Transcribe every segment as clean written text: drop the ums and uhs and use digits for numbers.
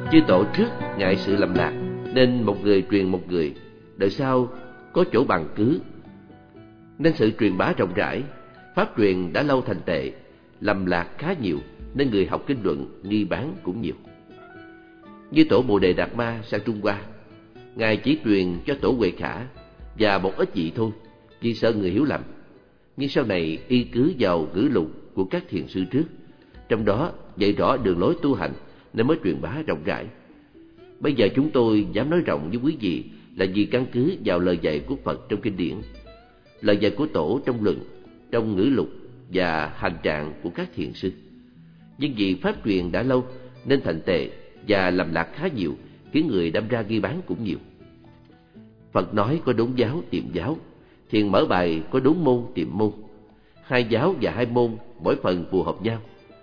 Chư tổ trước ngại sự lầm lạc, nên một người truyền một người, đời sau có chỗ bằng cứ, nên sự truyền bá rộng rãi. Pháp truyền đã lâu thành tệ, lầm lạc khá nhiều, nên người học kinh luận nghi bán cũng nhiều. Như tổ Bồ Đề Đạt Ma sang Trung Hoa, ngài chỉ truyền cho tổ Huệ Khả và một ít vị thôi, vì sợ người hiểu lầm. Nhưng sau này y cứ vào ngữ lục của các thiền sư trước, trong đó dạy rõ đường lối tu hành, nên mới truyền bá rộng rãi. Bây giờ chúng tôi dám nói rộng với quý vị là vì căn cứ vào lời dạy của Phật trong kinh điển, lời dạy của tổ trong luận, trong ngữ lục và hành trạng của các thiền sư. Nhưng vì pháp truyền đã lâu nên thành tệ và lầm lạc khá nhiều, khiến người đâm ra nghi bán cũng nhiều. Phật nói có đốn giáo tiệm giáo, thiền mở bài có đốn môn tiệm môn, hai giáo và hai môn mỗi phần phù hợp nhau.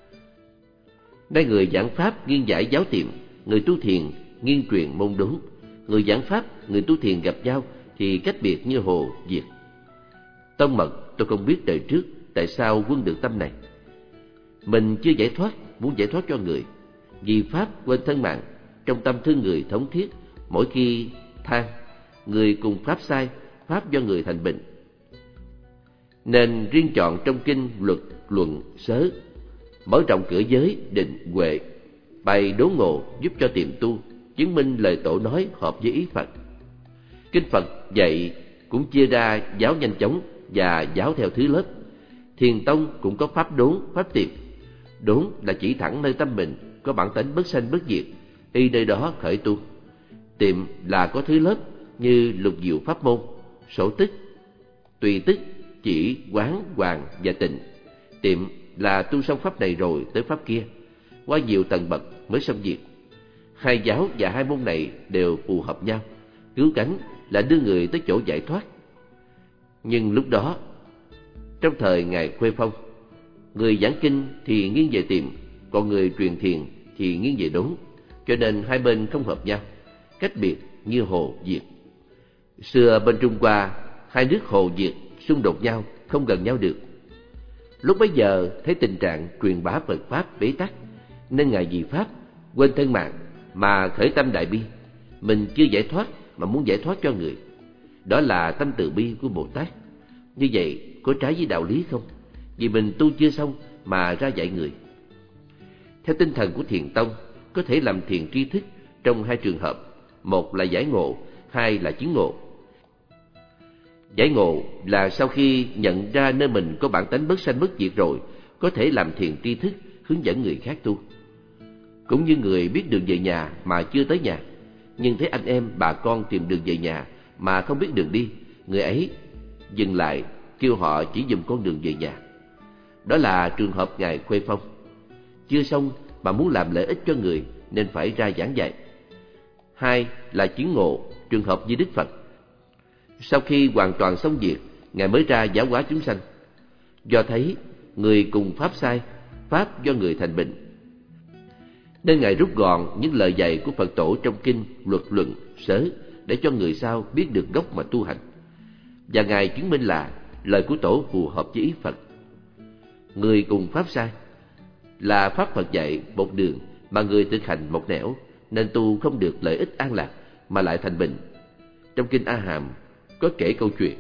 Nay người giảng pháp nghiêng giải giáo tiệm, người tu thiền nghiêng truyền môn đốn. Người giảng pháp, người tu thiền gặp nhau thì cách biệt như hồ diệt. Tông mật tôi không biết đời trước tại sao quân được tâm này. Mình chưa giải thoát, muốn giải thoát cho người, vì pháp quên thân mạng, trong tâm thương người thống thiết. Mỗi khi than, người cùng pháp sai, pháp do người thành bệnh. Nên riêng chọn trong kinh luật, luận, sớ, mở rộng cửa giới, định, huệ, bày đố ngộ giúp cho tiệm tu, chứng minh lời tổ nói hợp với ý Phật. Kinh Phật dạy cũng chia ra giáo nhanh chóng và giáo theo thứ lớp. Thiền tông cũng có pháp đốn, pháp tiệm. Đốn là chỉ thẳng nơi tâm mình, có bản tánh bất sanh bất diệt, y nơi đó khởi tu. Tiệm là có thứ lớp như lục diệu pháp môn, sổ tức, tùy tức, chỉ, quán, hoàng và tịnh. Tiệm là tu xong pháp này rồi tới pháp kia, qua nhiều tầng bậc mới xong việc. Hai giáo và hai môn này đều phù hợp nhau, cứu cánh là đưa người tới chỗ giải thoát. Nhưng lúc đó, trong thời Ngài Khuê Phong, người giảng kinh thì nghiêng về tiệm, còn người truyền thiền thì nghiêng về đốn, cho nên hai bên không hợp nhau, cách biệt như hồ diệt. Xưa bên Trung Hoa, hai nước hồ diệt xung đột nhau, không gần nhau được. Lúc bấy giờ thấy tình trạng truyền bá Phật pháp bế tắc, nên Ngài vì pháp quên thân mạng mà khởi tâm đại bi. Mình chưa giải thoát mà muốn giải thoát cho người, đó là tâm từ bi của Bồ Tát. Như vậy có trái với đạo lý không? Vì mình tu chưa xong mà ra dạy người. Theo tinh thần của Thiền tông, có thể làm thiền tri thức trong hai trường hợp: một là giải ngộ, hai là chứng ngộ. Giải ngộ là sau khi nhận ra nơi mình có bản tánh bất sanh bất diệt rồi, có thể làm thiền tri thức, hướng dẫn người khác tu. Cũng như người biết đường về nhà mà chưa tới nhà, nhưng thấy anh em bà con tìm đường về nhà mà không biết đường đi, người ấy dừng lại kêu họ chỉ dùm con đường về nhà. Đó là trường hợp Ngài Khuê Phong. Chưa xong mà muốn làm lợi ích cho người nên phải ra giảng dạy. Hai là chứng ngộ, trường hợp như Đức Phật. Sau khi hoàn toàn xong việc, Ngài mới ra giáo hóa chúng sanh. Do thấy người cùng pháp sai, pháp do người thành bệnh, nên Ngài rút gọn những lời dạy của Phật tổ trong kinh, luật, luận, sớ, để cho người sau biết được gốc mà tu hành. Và Ngài chứng minh là lời của tổ phù hợp với ý Phật. Người cùng pháp sai là pháp Phật dạy một đường mà người thực hành một nẻo, nên tu không được lợi ích an lạc mà lại thành bệnh. Trong kinh A Hàm có kể câu chuyện.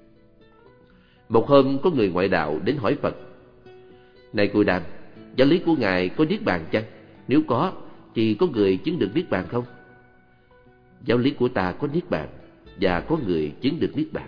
Một hôm có người ngoại đạo đến hỏi Phật: Này Cù Đàm, giáo lý của Ngài có niết bàn chăng? Nếu có thì có người chứng được niết bàn không? Giáo lý của ta có niết bàn và có người chứng được niết bàn.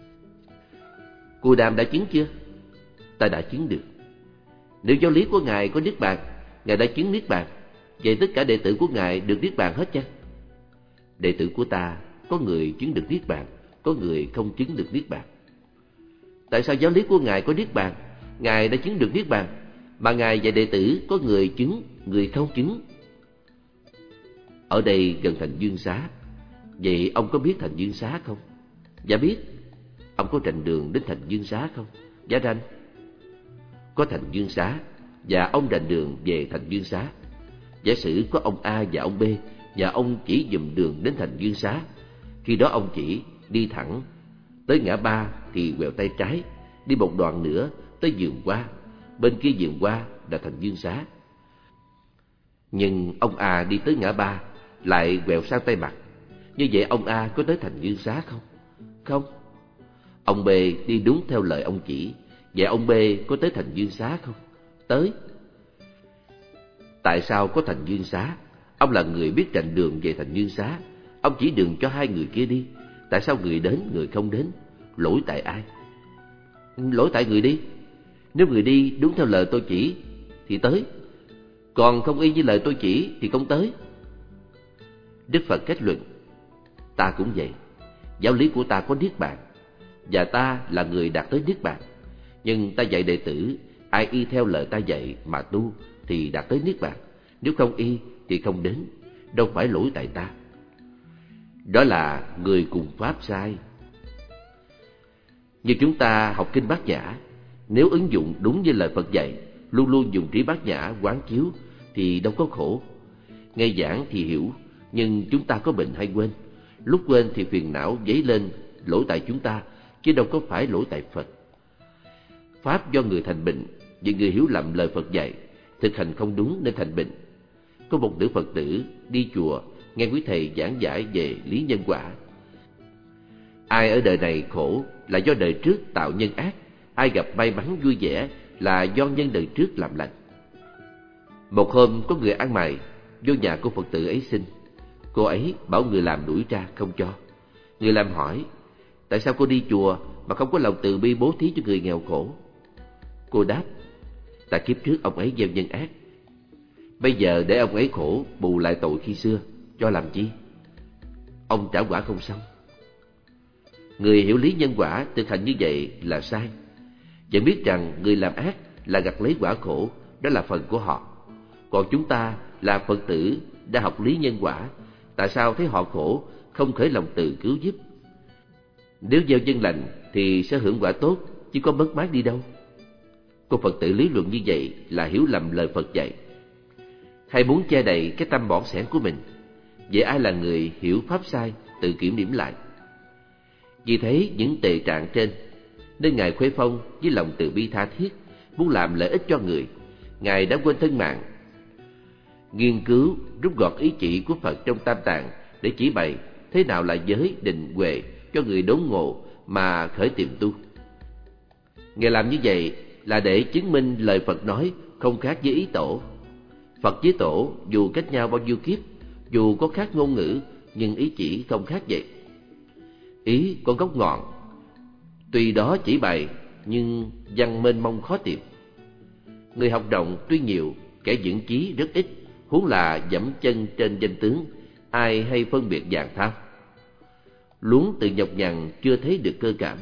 Cù Đàm đã chứng chưa? Ta đã chứng được. Nếu giáo lý của Ngài có niết bàn, Ngài đã chứng niết bàn, vậy tất cả đệ tử của Ngài được niết bàn hết chăng? Đệ tử của ta có người chứng được niết bàn, có người không chứng được niết bàn. Tại sao giáo lý của Ngài có niết bàn, Ngài đã chứng được niết bàn, mà Ngài dạy đệ tử có người chứng, người không chứng? Ở đây gần thành Dương Xá. Vậy ông có biết thành Dương Xá không? Dạ biết. Ông có rành đường đến thành Dương Xá không? Dạ rành. Có thành Dương Xá và ông rành đường về thành Dương Xá. Giả sử có ông A và ông B, và ông chỉ dùm đường đến thành Dương Xá. Khi đó ông chỉ đi thẳng tới ngã ba thì quẹo tay trái, đi một đoạn nữa tới vườn hoa, bên kia vườn hoa là thành Dương Xá. Nhưng ông A đi tới ngã ba lại quẹo sang tay mặt. Như vậy ông A có tới Thành Dương Xá không? Không. Ông B đi đúng theo lời ông chỉ. Vậy ông B có tới Thành Dương Xá không? Tới. Tại sao có Thành Dương Xá? Ông là người biết rành đường về Thành Dương Xá. Ông chỉ đường cho hai người kia đi. Tại sao người đến người không đến? Lỗi tại ai? Lỗi tại người đi. Nếu người đi đúng theo lời tôi chỉ thì tới, còn không y với lời tôi chỉ thì không tới. Đức Phật kết luận: ta cũng vậy. Giáo lý của ta có niết bàn, và ta là người đạt tới niết bàn. Nhưng ta dạy đệ tử, ai y theo lời ta dạy mà tu thì đạt tới niết bàn. Nếu không y thì không đến. Đâu phải lỗi tại ta. Đó là người cùng pháp sai. Như chúng ta học kinh Bát Nhã, nếu ứng dụng đúng với lời Phật dạy, luôn luôn dùng trí Bát Nhã quán chiếu thì đâu có khổ. Nghe giảng thì hiểu, nhưng chúng ta có bệnh hay quên. Lúc quên thì phiền não dấy lên, lỗi tại chúng ta, chứ đâu có phải lỗi tại Phật. Pháp do người thành bệnh, vì người hiểu lầm lời Phật dạy, thực hành không đúng nên thành bệnh. Có một nữ Phật tử đi chùa nghe quý thầy giảng giải về lý nhân quả. Ai ở đời này khổ là do đời trước tạo nhân ác, ai gặp may mắn vui vẻ là do nhân đời trước làm lành. Một hôm có người ăn mày vô nhà cô Phật tử ấy xin. Cô ấy bảo người làm đuổi ra không cho. Người làm hỏi: tại sao cô đi chùa mà không có lòng từ bi bố thí cho người nghèo khổ? Cô đáp: tại kiếp trước ông ấy gieo nhân ác, bây giờ để ông ấy khổ bù lại tội khi xưa, cho làm chi? Ông trả quả không xong. Người hiểu lý nhân quả thực hành như vậy là sai. Vẫn biết rằng người làm ác là gặt lấy quả khổ, đó là phần của họ. Còn chúng ta là Phật tử đã học lý nhân quả, tại sao thấy họ khổ không khởi lòng từ cứu giúp? Nếu gieo nhân lành thì sẽ hưởng quả tốt, chứ có mất mát đi đâu. Cô Phật tử lý luận như vậy là hiểu lầm lời Phật dạy, hay muốn che đậy cái tâm bỏng sẻn của mình. Vậy ai là người hiểu pháp sai, tự kiểm điểm lại. Vì thấy những tệ trạng trên, nên Ngài Khuê Phong với lòng từ bi tha thiết muốn làm lợi ích cho người, Ngài đã quên thân mạng, nghiên cứu rút gọt ý chỉ của Phật trong Tam Tạng để chỉ bày thế nào là giới định huệ cho người đốn ngộ mà khởi tiềm tu. Ngài làm như vậy là để chứng minh lời Phật nói không khác với ý tổ. Phật với tổ dù cách nhau bao nhiêu kiếp, dù có khác ngôn ngữ, nhưng ý chỉ không khác vậy. Ý có gốc ngọn, tuy đó chỉ bày, nhưng văn mênh mông khó tìm. Người học rộng tuy nhiều, kẻ vững chí rất ít, huống là dẫm chân trên danh tướng, ai hay phân biệt vàng thao. Luống từ nhọc nhằn chưa thấy được cơ cảm.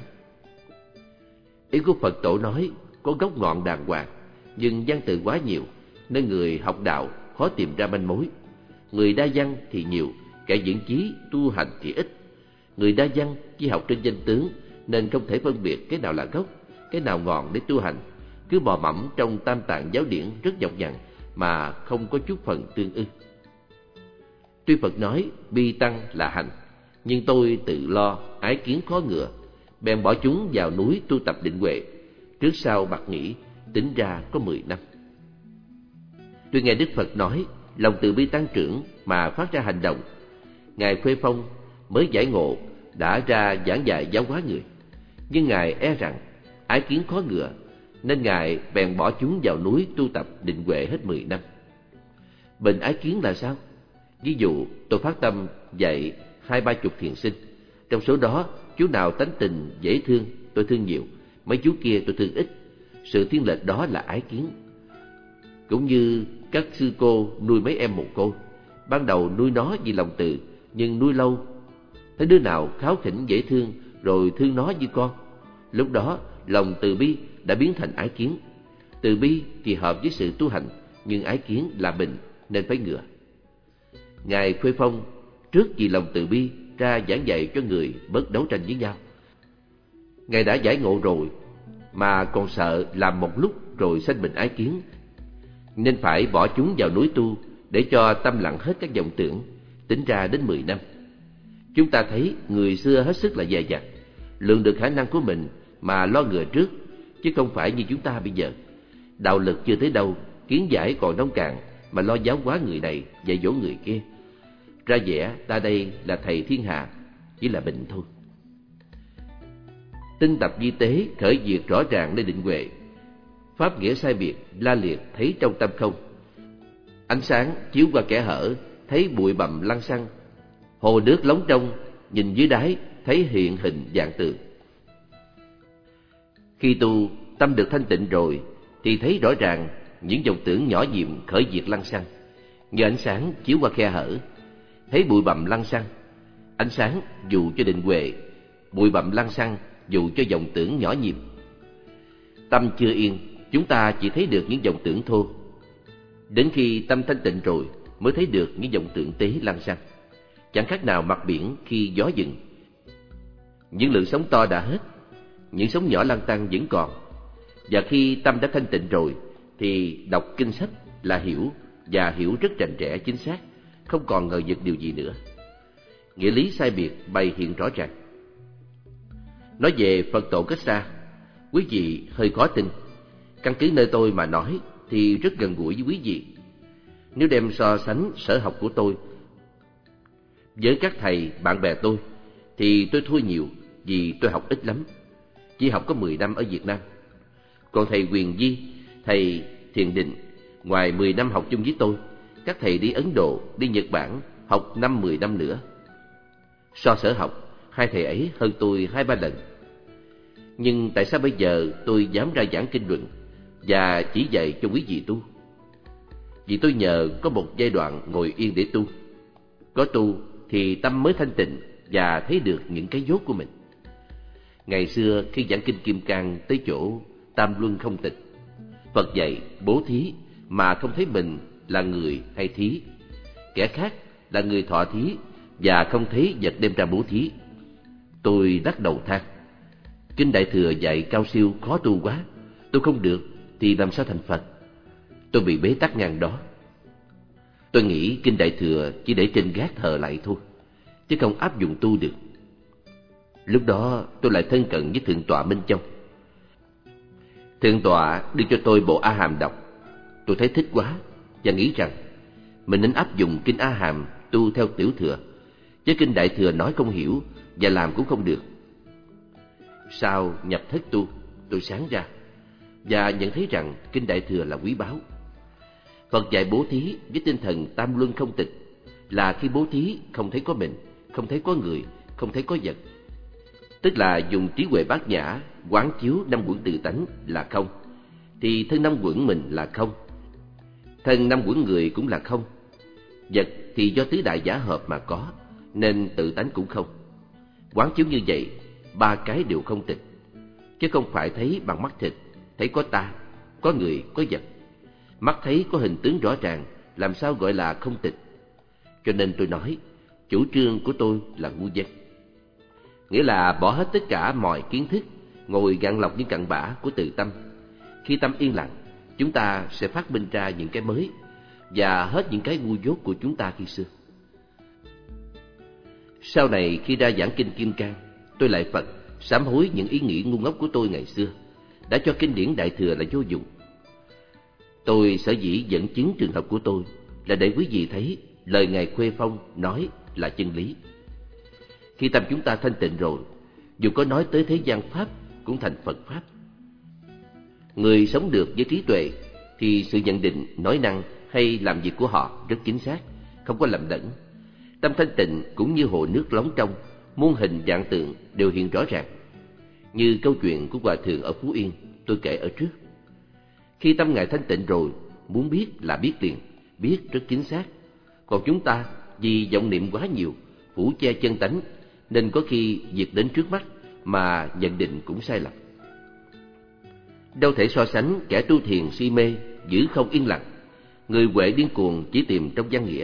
Ý của Phật tổ nói có gốc ngọn đàng hoàng, nhưng văn từ quá nhiều, nên người học đạo khó tìm ra manh mối. Người đa văn thì nhiều, kẻ vững chí tu hành thì ít. Người đa văn chỉ học trên danh tướng, nên không thể phân biệt cái nào là gốc, cái nào ngọn để tu hành, cứ mò mẫm trong Tam Tạng giáo điển rất nhọc nhằn mà không có chút phần tương ưng. Tuy Phật nói bi tăng là hành, nhưng tôi tự lo ái kiến khó ngựa, bèn bỏ chúng vào núi tu tập định huệ. Trước sau bặt nghĩ, tính ra có 10 năm. Tuy nghe Đức Phật nói lòng từ bi tăng trưởng mà phát ra hành động, Ngài Khuê Phong mới giải ngộ đã ra giảng dạy giáo hóa người. Nhưng Ngài e rằng ái kiến khó ngựa, nên Ngài bèn bỏ chúng vào núi tu tập định huệ hết 10 năm. Bệnh ái kiến là sao? Ví dụ tôi phát tâm dạy 20-30 thiền sinh, trong số đó chú nào tánh tình dễ thương tôi thương nhiều, mấy chú kia tôi thương ít. Sự thiên lệch đó là ái kiến. Cũng như các sư cô nuôi mấy em mồ côi, ban đầu nuôi nó vì lòng từ, nhưng nuôi lâu thấy đứa nào kháu khỉnh dễ thương rồi thương nó như con. Lúc đó lòng từ bi đã biến thành ái kiến. Từ bi thì hợp với sự tu hành, nhưng ái kiến là bệnh nên phải ngừa. Ngài Khuê Phong trước vì lòng từ bi ra giảng dạy cho người bớt đấu tranh với nhau. Ngài đã giải ngộ rồi mà còn sợ làm một lúc rồi sanh bệnh ái kiến, nên phải bỏ chúng vào núi tu để cho tâm lặng hết các vọng tưởng. Tính ra đến 10 năm. Chúng ta thấy người xưa hết sức là dè dặt, lượng được khả năng của mình mà lo ngừa trước, chứ không phải như chúng ta bây giờ. Đạo lực chưa tới đâu, kiến giải còn nông cạn, mà lo giáo hóa người này, dạy dỗ người kia. Ra vẻ ta đây là thầy thiên hạ, chỉ là bệnh thôi. Tinh tập di tế khởi diệt rõ ràng nơi định huệ, pháp nghĩa sai biệt la liệt thấy trong tâm không. Ánh sáng chiếu qua kẽ hở, thấy bụi bặm lăng xăng. Hồ nước lóng trong, nhìn dưới đáy thấy hiện hình dạng tượng. Khi tu tâm được thanh tịnh rồi thì thấy rõ ràng những vọng tưởng nhỏ nhiệm khởi diệt lăng xăng. Nhờ ánh sáng chiếu qua khe hở, thấy bụi bặm lăng xăng. Ánh sáng dụ cho định huệ, bụi bặm lăng xăng dụ cho vọng tưởng nhỏ nhiệm. Tâm chưa yên, chúng ta chỉ thấy được những vọng tưởng thô. Đến khi tâm thanh tịnh rồi mới thấy được những vọng tưởng tế lăng xăng. Chẳng khác nào mặt biển khi gió dừng. Những lượng sóng to đã hết, những sóng nhỏ lăn tăn vẫn còn. Và khi tâm đã thanh tịnh rồi thì đọc kinh sách là hiểu, và hiểu rất rành rẽ chính xác, không còn ngờ vực điều gì nữa. Nghĩa lý sai biệt bày hiện rõ ràng. Nói về Phật tổ cách xa, quý vị hơi khó tin. Căn cứ nơi tôi mà nói thì rất gần gũi với quý vị. Nếu đem so sánh sở học của tôi với các thầy bạn bè tôi thì tôi thua nhiều, vì tôi học ít lắm, chỉ học có 10 năm ở Việt Nam. Còn thầy Quyền Di, thầy Thiền Định, ngoài 10 năm học chung với tôi, các thầy đi Ấn Độ, đi Nhật Bản học 5-10 năm nữa. So sở học, hai thầy ấy hơn tôi 2-3 lần. Nhưng tại sao bây giờ tôi dám ra giảng kinh luận và chỉ dạy cho quý vị tu? Vì tôi nhờ có một giai đoạn ngồi yên để tu. Có tu thì tâm mới thanh tịnh và thấy được những cái dốt của mình. Ngày xưa khi giảng kinh Kim Cang tới chỗ tam luân không tịch, Phật dạy bố thí mà không thấy mình là người hay thí, kẻ khác là người thọ thí và không thấy vật đem ra bố thí. Tôi lắc đầu than, kinh Đại Thừa dạy cao siêu khó tu quá, tôi không được thì làm sao thành Phật? Tôi bị bế tắc ngang đó. Tôi nghĩ kinh Đại Thừa chỉ để trên gác thờ lại thôi, chứ không áp dụng tu được. Lúc đó tôi lại thân cận với Thượng tọa Minh Châu. Thượng tọa đưa cho tôi bộ A Hàm đọc. Tôi thấy thích quá và nghĩ rằng mình nên áp dụng kinh A Hàm tu theo Tiểu Thừa, chứ kinh Đại Thừa nói không hiểu và làm cũng không được. Sau nhập thất tu, tôi sáng ra và nhận thấy rằng kinh Đại Thừa là quý báu. Phật dạy bố thí với tinh thần tam luân không tịch, là khi bố thí không thấy có mình, không thấy có người, không thấy có vật. Tức là dùng trí huệ bát nhã quán chiếu năm uẩn tự tánh là không, thì thân năm uẩn mình là không, thân năm uẩn người cũng là không. Vật thì do tứ đại giả hợp mà có, nên tự tánh cũng không. Quán chiếu như vậy, ba cái đều không tịch, chứ không phải thấy bằng mắt thịt, thấy có ta, có người, có vật. Mắt thấy có hình tướng rõ ràng, làm sao gọi là không tịch? Cho nên tôi nói, chủ trương của tôi là ngu dân. Nghĩa là bỏ hết tất cả mọi kiến thức, ngồi gạn lọc những cặn bã của tự tâm. Khi tâm yên lặng, chúng ta sẽ phát minh ra những cái mới và hết những cái ngu dốt của chúng ta khi xưa. Sau này khi ra giảng kinh Kim Cang, tôi lại Phật sám hối những ý nghĩ ngu ngốc của tôi ngày xưa, đã cho kinh điển Đại Thừa là vô dụng. Tôi sở dĩ dẫn chứng trường hợp của tôi là để quý vị thấy lời Ngài Khuê Phong nói là chân lý. Khi tâm chúng ta thanh tịnh rồi, dù có nói tới thế gian Pháp cũng thành Phật Pháp. Người sống được với trí tuệ thì sự nhận định, nói năng hay làm việc của họ rất chính xác, không có lầm lẫn. Tâm thanh tịnh cũng như hồ nước lóng trong, muôn hình dạng tượng đều hiện rõ ràng. Như câu chuyện của Hòa Thượng ở Phú Yên tôi kể ở trước. Khi tâm Ngài thanh tịnh rồi, muốn biết là biết liền, biết rất chính xác. Còn chúng ta vì vọng niệm quá nhiều, phủ che chân tánh, nên có khi việc đến trước mắt mà nhận định cũng sai lầm. Đâu thể so sánh kẻ tu thiền si mê, giữ không yên lặng, người huệ điên cuồng chỉ tìm trong văn nghĩa.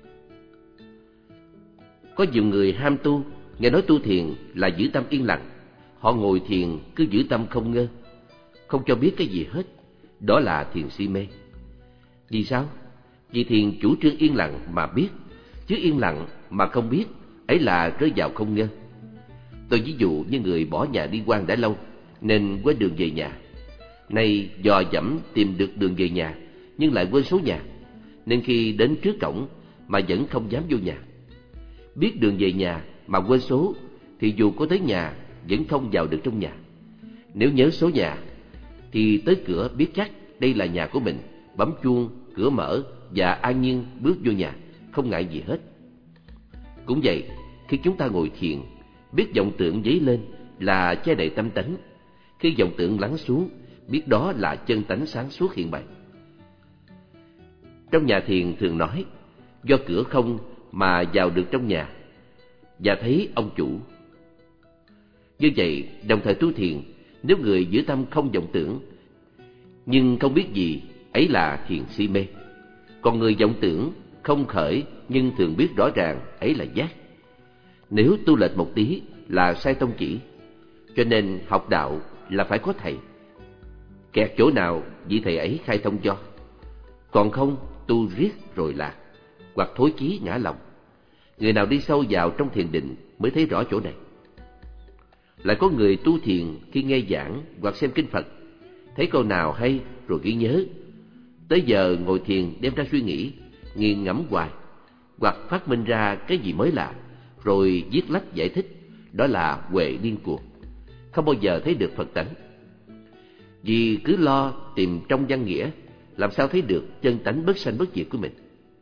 Có nhiều người ham tu, nghe nói tu thiền là giữ tâm yên lặng, họ ngồi thiền cứ giữ tâm không ngơ, không cho biết cái gì hết. Đó là thiền si mê. Vì sao? Vì thiền chủ trương yên lặng mà biết, chứ yên lặng mà không biết, ấy là rơi vào không ngơ. Tôi ví dụ như người bỏ nhà đi quan đã lâu, nên quên đường về nhà. Nay dò dẫm tìm được đường về nhà, nhưng lại quên số nhà. nên khi đến trước cổng mà vẫn không dám vô nhà. Biết đường về nhà mà quên số thì dù có tới nhà vẫn không vào được trong nhà. Nếu nhớ số nhà thì tới cửa biết chắc đây là nhà của mình, bấm chuông, cửa mở và an nhiên bước vô nhà, không ngại gì hết. Cũng vậy, khi chúng ta ngồi thiền, biết vọng tưởng dấy lên là che đậy tâm tánh. Khi vọng tưởng lắng xuống, biết đó là chân tánh sáng suốt hiện bày. Trong nhà thiền thường nói, do cửa không mà vào được trong nhà và thấy ông chủ. Như vậy, đồng thời tu thiền, nếu người giữ tâm không vọng tưởng nhưng không biết gì, ấy là thiền si mê. Còn người vọng tưởng không khởi nhưng thường biết rõ ràng, ấy là giác. Nếu tu lệch một tí là sai tông chỉ. Cho nên học đạo là phải có thầy. Kẹt chỗ nào vị thầy ấy khai thông cho. Còn không tu riết rồi lạc, hoặc thối chí ngã lòng. Người nào đi sâu vào trong thiền định mới thấy rõ chỗ này. Lại có người tu thiền khi nghe giảng hoặc xem kinh Phật, thấy câu nào hay rồi ghi nhớ, tới giờ ngồi thiền đem ra suy nghĩ, nghiền ngẫm hoài, hoặc phát minh ra cái gì mới lạ, rồi viết lách giải thích. Đó là huệ điên cuồng, không bao giờ thấy được Phật tánh. Vì cứ lo tìm trong văn nghĩa, làm sao thấy được chân tánh bất sanh bất diệt của mình.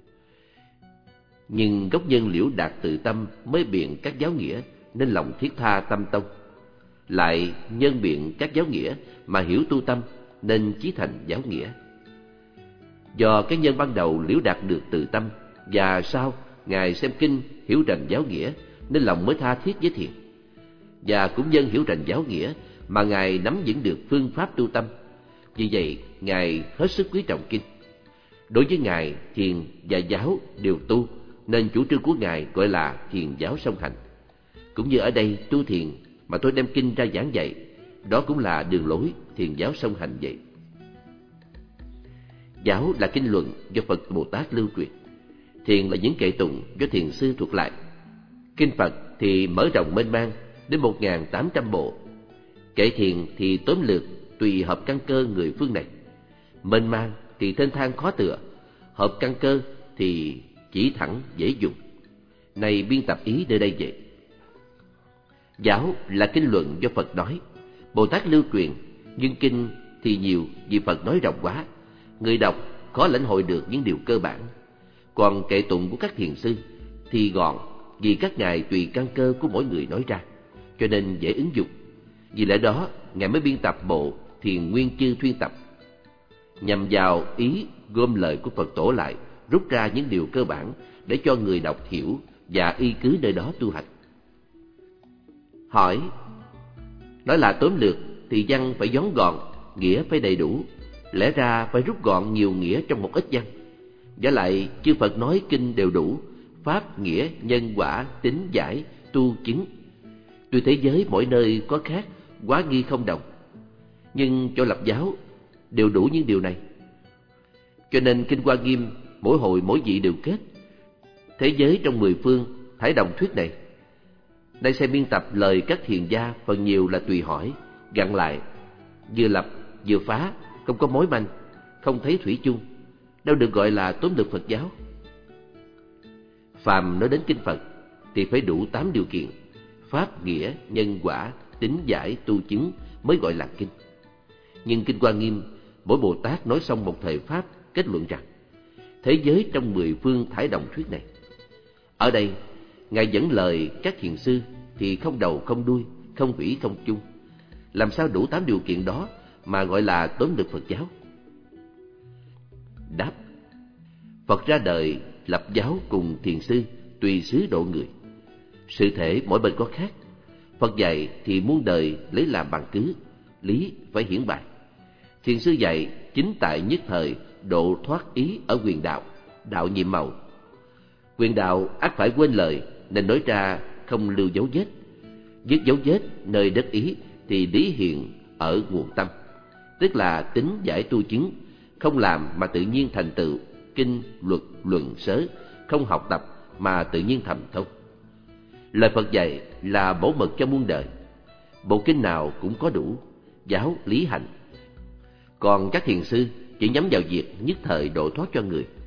Nhưng gốc nhân liễu đạt tự tâm mới biện các giáo nghĩa, nên lòng thiết tha tâm tông. Lại nhân biện các giáo nghĩa mà hiểu tu tâm, nên chí thành giáo nghĩa. Do cái nhân ban đầu liễu đạt được tự tâm, và sau Ngài xem kinh hiểu rành giáo nghĩa, nên lòng mới tha thiết với thiền. Và cũng nhân hiểu rành giáo nghĩa mà Ngài nắm vững được phương pháp tu tâm. Vì vậy Ngài hết sức quý trọng kinh. Đối với Ngài, thiền và giáo đều tu, nên chủ trương của Ngài gọi là thiền giáo song hành. Cũng như ở đây tu thiền mà tôi đem kinh ra giảng dạy, đó cũng là đường lối thiền giáo song hành vậy. Giáo là kinh luận do Phật Bồ Tát lưu truyền. Thiền là những kệ tụng do thiền sư thuộc lại. Kinh Phật thì mở rộng mênh mang đến 1.800 bộ. Kệ thiền thì tóm lược tùy hợp căn cơ người phương này. Mênh mang thì thênh thang khó tựa, hợp căn cơ thì chỉ thẳng dễ dùng. Này biên tập ý nơi đây vậy. Giáo là kinh luận do Phật nói, Bồ Tát lưu truyền, nhưng kinh thì nhiều vì Phật nói rộng quá, người đọc khó lãnh hội được những điều cơ bản. Còn kệ tụng của các thiền sư thì gọn, vì các ngài tùy căn cơ của mỗi người nói ra, cho nên dễ ứng dụng. Vì lẽ đó Ngài mới biên tập bộ Thiền Nguyên Chư Thuyên Tập, nhằm vào ý gom lời của Phật Tổ lại, rút ra những điều cơ bản để cho người đọc hiểu và y cứ nơi đó tu hành. Hỏi: nói là tóm lược thì văn phải vón gọn, nghĩa phải đầy đủ, lẽ ra phải rút gọn nhiều nghĩa trong một ít văn. Giả lại chư Phật nói kinh đều đủ, pháp, nghĩa, nhân, quả, tính, giải, tu, chứng. Tuy thế giới mỗi nơi có khác, quá nghi không đồng, nhưng cho lập giáo đều đủ những điều này. Cho nên kinh Hoa Nghiêm mỗi hội mỗi vị đều kết thế giới trong 10 phương thải đồng thuyết này. Đây xem biên tập lời các thiền gia phần nhiều là tùy hỏi, gặn lại, vừa lập vừa phá, không có mối manh, không thấy thủy chung, đâu được gọi là tóm lược Phật giáo. Phàm nói đến kinh Phật thì phải đủ 8 điều kiện: pháp, nghĩa, nhân, quả, tính, giải, tu, chứng mới gọi là kinh. Nhưng kinh Hoa Nghiêm mỗi Bồ Tát nói xong một thời pháp, kết luận rằng thế giới trong 10 phương thải đồng thuyết này. Ở đây Ngài dẫn lời các thiền sư thì không đầu không đuôi, không vĩ không chung. Làm sao đủ 8 điều kiện đó mà gọi là tóm lược Phật giáo? Đáp: Phật ra đời lập giáo cùng thiền sư, tùy xứ độ người. Sự thể mỗi bên có khác. Phật dạy thì muôn đời lấy làm bằng cứ, lý phải hiển bày. Thiền sư dạy chính tại nhất thời, độ thoát ý ở quyền đạo, đạo nhiệm màu. Quyền đạo ắt phải quên lời, nên nói ra không lưu dấu vết. Dứt dấu vết nơi đất ý thì lý hiện ở nguồn tâm, tức là tính giải tu chứng, không làm mà tự nhiên thành tựu, kinh, luật, luận, sớ, không học tập mà tự nhiên thầm thông. Lời Phật dạy là bổ mật cho muôn đời, bộ kinh nào cũng có đủ, giáo, lý, hạnh. Còn các thiền sư chỉ nhắm vào việc nhất thời độ thoát cho người,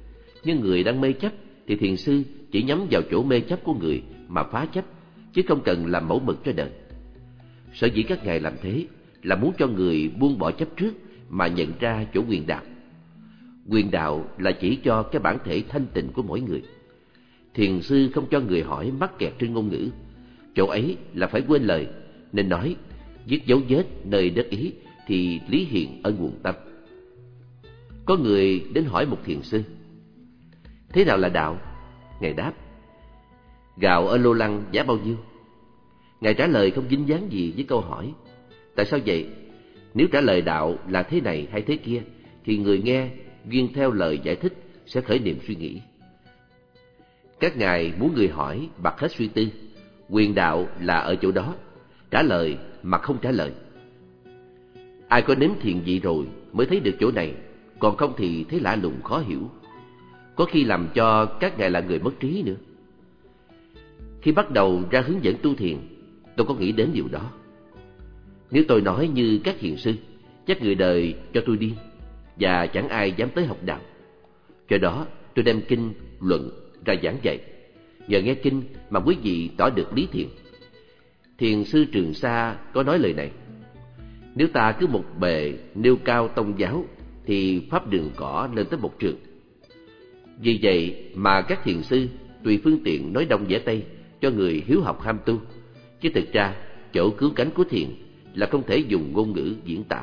Nhưng người đang mê chấp thì thiền sư chỉ nhắm vào chỗ mê chấp của người mà phá chấp, chứ không cần làm mẫu mực cho đời. Sở dĩ các ngài làm thế là muốn cho người buông bỏ chấp trước mà nhận ra chỗ quyền đạo. Quyền đạo là chỉ cho cái bản thể thanh tịnh của mỗi người. Thiền sư không cho người hỏi mắc kẹt trên ngôn ngữ. Chỗ ấy là phải quên lời, nên nói viết dấu vết nơi đất ý thì lý hiện ở nguồn tâm. Có người đến hỏi một thiền sư: thế nào là đạo? Ngài đáp: gạo ở lô lăng giá bao nhiêu? Ngài trả lời không dính dáng gì với câu hỏi. Tại sao vậy? Nếu trả lời đạo là thế này hay thế kia thì người nghe duyên theo lời giải thích sẽ khởi niệm suy nghĩ. Các ngài muốn người hỏi bật hết suy tư. Quyền đạo là ở chỗ đó, trả lời mà không trả lời. Ai có nếm thiền vị rồi mới thấy được chỗ này, còn không thì thấy lạ lùng khó hiểu. Có khi làm cho các ngài là người mất trí nữa. Khi bắt đầu ra hướng dẫn tu thiền, tôi có nghĩ đến điều đó. Nếu tôi nói như các thiền sư, chắc người đời cho tôi điên, và chẳng ai dám tới học đạo. Do đó tôi đem kinh luận ra giảng dạy. Nhờ nghe kinh mà quý vị tỏ được lý thiền. Thiền sư Trường Sa có nói lời này: nếu ta cứ một bề nêu cao tông giáo thì pháp đường cỏ lên tới một trường. Vì vậy mà các thiền sư tùy phương tiện nói đông vẽ tây cho người hiếu học ham tu, chứ thực ra chỗ cứu cánh của thiền là không thể dùng ngôn ngữ diễn tả.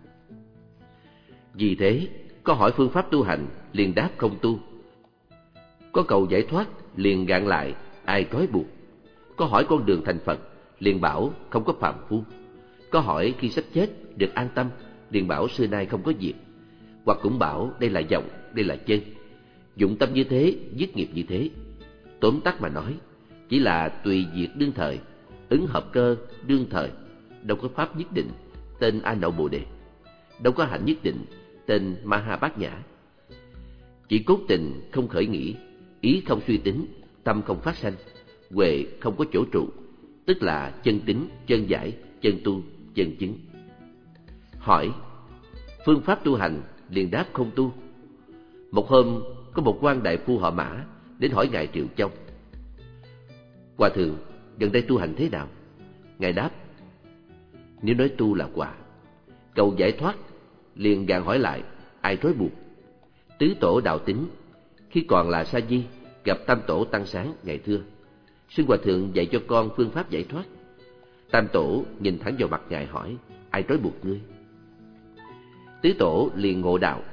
Vì thế, có hỏi phương pháp tu hành liền đáp không tu. Có cầu giải thoát liền gạn lại ai trói buộc. Có hỏi con đường thành Phật liền bảo không có phàm phu. Có hỏi khi sắp chết được an tâm liền bảo xưa nay không có việc. Hoặc cũng bảo đây là vọng, đây là chân. Dụng tâm như thế, dứt nghiệp như thế. Tóm tắt mà nói, chỉ là tùy việc đương thời, ứng hợp cơ đương thời. Đâu có pháp nhất định tên A Nậu Bồ Đề, đâu có hạnh nhất định tên Ma Ha Bát Nhã. Chỉ cốt tình không khởi nghĩ, ý không suy tính, tâm không phát sanh, huệ không có chỗ trụ, tức là chân tín, chân giải, chân tu, chân chứng. Hỏi phương pháp tu hành liền đáp không tu. Một hôm có một quan đại phu họ Mã đến hỏi ngài Triệu Châu: hòa thượng, gần đây tu hành thế nào? Ngài đáp: nếu nói tu là quả, cầu giải thoát, liền gạn hỏi lại ai trói buộc. Tứ tổ Đạo Tín khi còn là sa di gặp Tam tổ Tăng Sáng, ngài thưa: xin hòa thượng dạy cho con phương pháp giải thoát. Tam tổ nhìn thẳng vào mặt ngài hỏi: ai trói buộc ngươi? Tứ tổ liền ngộ đạo.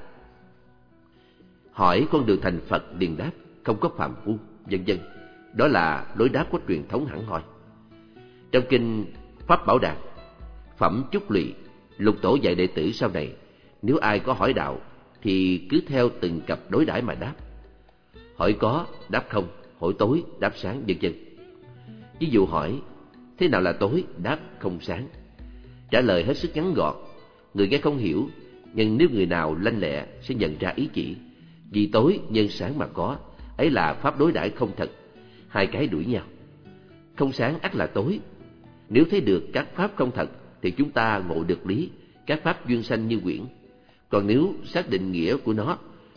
Hỏi con đường thành Phật liền đáp không có phàm phu, vân vân. Đó là đối đáp của truyền thống hẳn hoi. Trong kinh Pháp Bảo Đàn, phẩm Chúc Lụy, Lục Tổ dạy đệ tử sau này, nếu ai có hỏi đạo thì cứ theo từng cặp đối đãi mà đáp. Hỏi có, đáp không; hỏi tối, đáp sáng, vân vân. Ví dụ hỏi thế nào là tối, đáp không sáng. Trả lời hết sức ngắn gọn, người nghe không hiểu, nhưng nếu người nào lanh lẹ sẽ nhận ra ý chỉ. Vì tối nhân sáng mà có, ấy là pháp đối đãi không thật, hai cái đuổi nhau. Không sáng ắt là tối. Nếu thấy được các pháp không thật thì chúng ta ngộ được lý, các pháp duyên sanh như quyển. Còn nếu xác định nghĩa của nó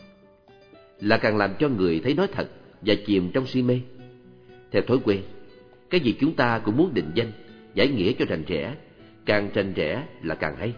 là càng làm cho người thấy nó thật và chìm trong si mê. Theo thói quen, cái gì chúng ta cũng muốn định danh, giải nghĩa cho rành rẽ, càng rành rẽ là càng hay.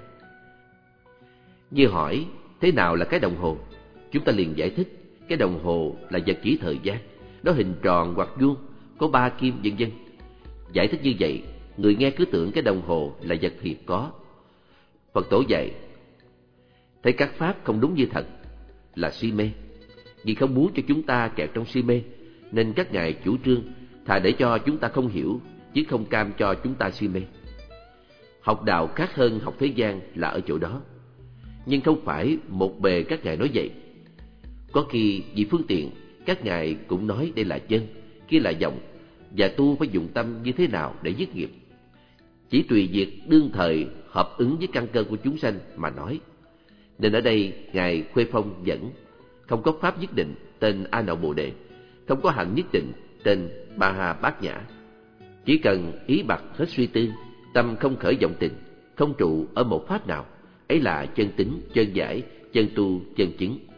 Như hỏi thế nào là cái đồng hồ, chúng ta liền giải thích cái đồng hồ là vật chỉ thời gian, nó hình tròn hoặc vuông, có ba kim, vân vân. Giải thích như vậy, người nghe cứ tưởng cái đồng hồ là vật thiệt có. Phật tổ dạy thấy các pháp không đúng như thật là si mê. Vì không muốn cho chúng ta kẹt trong si mê, nên các ngài chủ trương thà để cho chúng ta không hiểu, chứ không cam cho chúng ta si mê. Học đạo khác hơn học thế gian là ở chỗ đó. Nhưng không phải một bề các ngài nói vậy. Có khi vì phương tiện, các ngài cũng nói đây là chân, kia là vọng, và tu phải dùng tâm như thế nào để dứt nghiệp. Chỉ tùy việc đương thời hợp ứng với căn cơ của chúng sanh mà nói. Nên ở đây ngài Khuê Phong dẫn không có pháp nhất định tên A Nậu Bồ Đề, không có hạnh nhất định tên Ba Ha Bát Nhã. Chỉ cần ý bặt hết suy tư, tâm không khởi vọng tình, không trụ ở một pháp nào, ấy là chân tín, chân giải, chân tu, chân chứng.